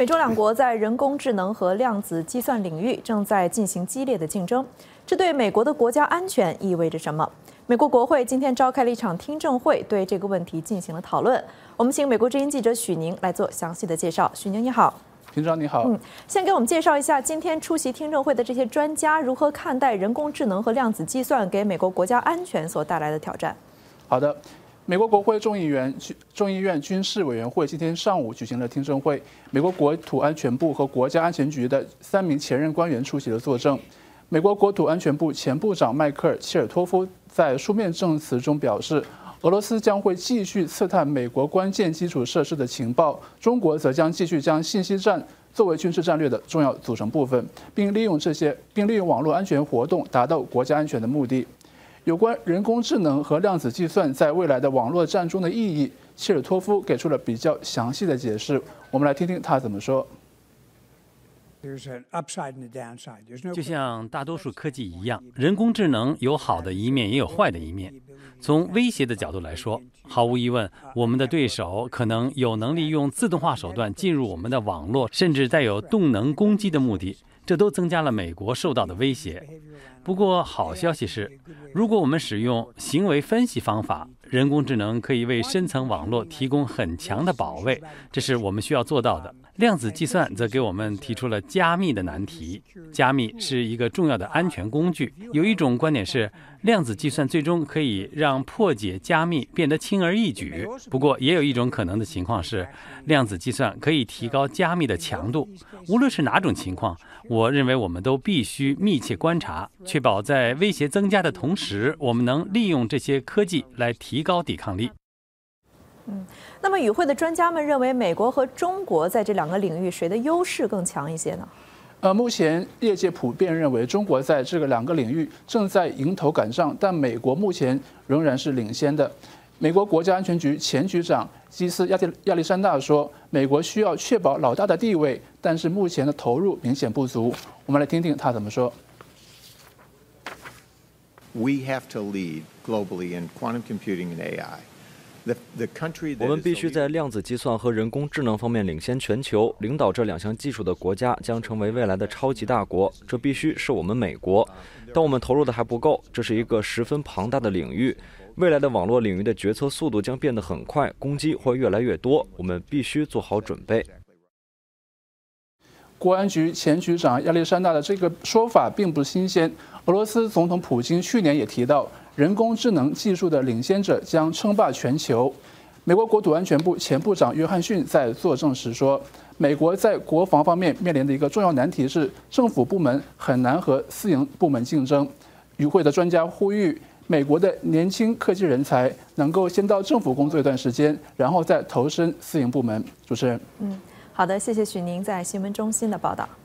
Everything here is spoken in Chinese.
美中两国在人工智能和量子计算领域正在进行激烈的竞争，这对美国的国家安全意味着什么？美国国会今天召开了一场听证会，对这个问题进行了讨论。我们请美国之音记者许宁来做详细的介绍。许宁你好。 平常你好。 先给我们介绍一下今天出席听证会的这些专家如何看待人工智能和量子计算给美国国家安全所带来的挑战。 好的。美国国会众议院军事委员会今天上午举行了听证会，美国国土安全部和国家安全局的3名前任官员出席了作证。美国国土安全部前部长迈克尔·切尔托夫在书面证词中表示，俄罗斯将会继续刺探美国关键基础设施的情报，中国则将继续将信息战作为军事战略的重要组成部分，并利用网络安全活动达到国家安全的目的。有关人工智能和量子计算在未来的网络战中的意义，切尔托夫给出了比较详细的解释。我们来听听他怎么说。 就像大多数科技一样，人工智能有好的一面，也有坏的一面。从威胁的角度来说，毫无疑问，我们的对手可能有能力用自动化手段进入我们的网络，甚至带有动能攻击的目的，这都增加了美国受到的威胁。不过，好消息是，如果我们使用行为分析方法，人工智能可以为深层网络提供很强的保卫，这是我们需要做到的。量子计算则给我们提出了加密的难题。加密是一个重要的安全工具。有一种观点是，量子计算最终可以让破解加密变得轻而易举。不过，也有一种可能的情况是，量子计算可以提高加密的强度。无论是哪种情况，我认为我们都必须密切观察，确保在威胁增加的同时，我们能利用这些科技来提高抵抗力。 那么与会的专家们认为，美国和中国在这两个领域谁的优势更强一些呢？ 目前业界普遍认为，中国在这个2个领域正在迎头赶上，但美国目前仍然是领先的。美国国家安全局前局长基斯亚历山大说，美国需要确保老大的地位，但是目前的投入明显不足。我们来听听他怎么说。 We have to lead globally in quantum computing and AI. 我们必须在量子计算和人工智能方面领先全球，领导这2项技术的国家将成为未来的超级大国，这必须是我们美国。但我们投入的还不够，这是一个十分庞大的领域，未来的网络领域的决策速度将变得很快，攻击会越来越多，我们必须做好准备。 国安局前局长亚历山大的这个说法并不新鲜，俄罗斯总统普京去年也提到，人工智能技术的领先者将称霸全球。美国国土安全部前部长约翰逊在作证时说，美国在国防方面面临的一个重要难题是，政府部门很难和私营部门竞争。与会的专家呼吁，美国的年轻科技人才能够先到政府工作一段时间，然后再投身私营部门。主持人。 好的，谢谢许宁在新闻中心的报道。